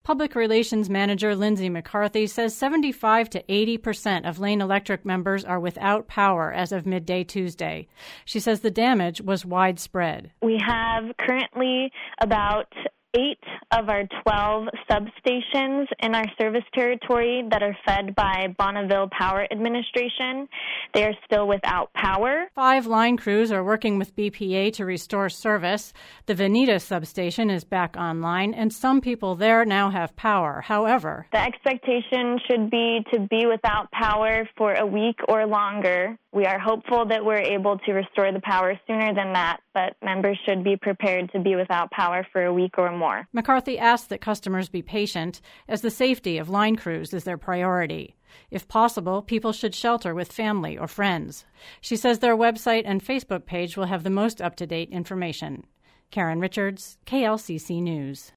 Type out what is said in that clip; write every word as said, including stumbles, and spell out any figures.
Public Relations Manager Lindsay McCarthy says seventy-five to eighty percent of Lane Electric members are without power as of midday Tuesday. She says the damage was widespread. We have currently about eight of our twelve substations in our service territory that are fed by Bonneville Power Administration. They are still without power. Five line crews are working with B P A to restore service. The Veneta substation is back online, and some people there now have power. However, the expectation should be to be without power for a week or longer. We are hopeful that we're able to restore the power sooner than that, but members should be prepared to be without power for a week or more. McCarthy asked that customers be patient, as the safety of line crews is their priority. If possible, people should shelter with family or friends. She says their website and Facebook page will have the most up-to-date information. Karen Richards, K L C C News.